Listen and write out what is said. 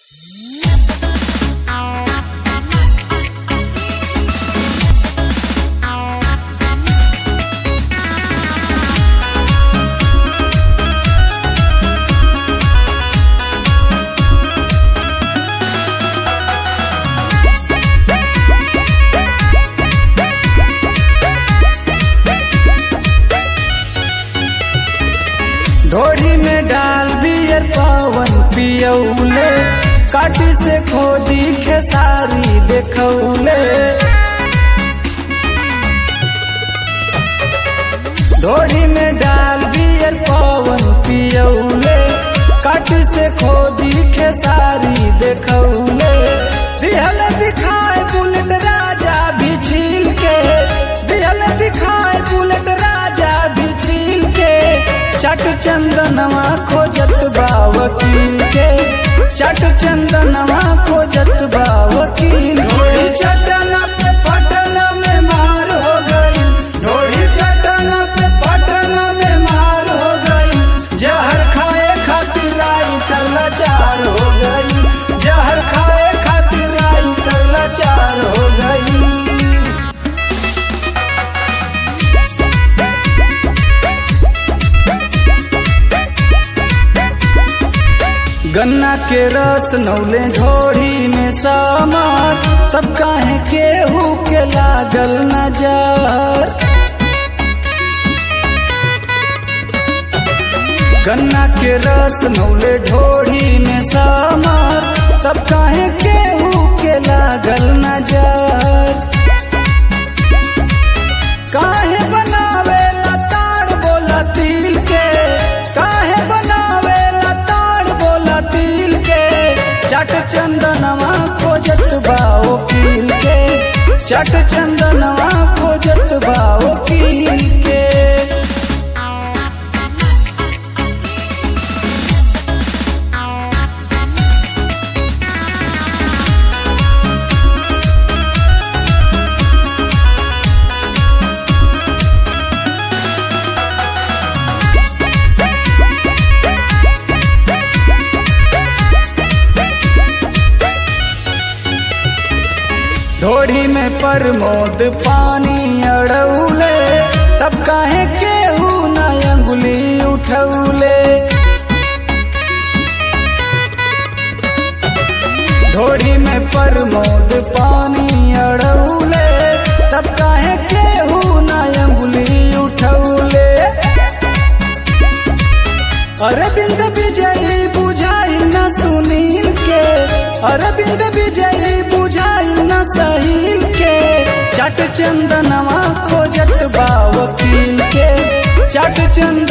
ढोरी में डाल बियर पवन पियौले, काटी से खोदी खेसारी देखौले। ढोरी में डाल बियर पवन पियौले, काटी से खोदी खेसारी देखौले। दिहल दिखाए बुलेट राजा भी छील के, दिहल दिखाए बुलेट राजा भी छील के। चट चंदनवा खोजत बा वकील के, चट चंदनवा खोजत बा वकील के। चटना पे पटना में मार हो गई, ढोली चटना पे पटना में मार हो गई। जहर खाए खातिर राइटर लाचार हो गई, जहर खाए खातिर राइटर लाचार हो गई। गन्ना के रस नौले ढोरी में समार, तब काहे केहू के लागल नजर। गन्ना के रस नौले ढोरी में समार, तब काहे केहू के लागल नजर। काहे बनावे लताड़ बोला तिल के, काहे बनावे तिल के। चट चंदनवा खोजत बा वकील के, चट चंदनवा खोजत बा वकील के। ढोरी में प्रमोद पानी अड़ौले, तब काहे केहू न अंगुली उठौले। ढोरी में प्रमोद पानी अड़ौले, तब काहे केहू न अंगुली उठौले। अरविंद विजयी बुझाई न सुनील के, अरविंद विजयी बुझाई न सहील के। चट चंदनवा खोजत बा वकील के, चट चंदन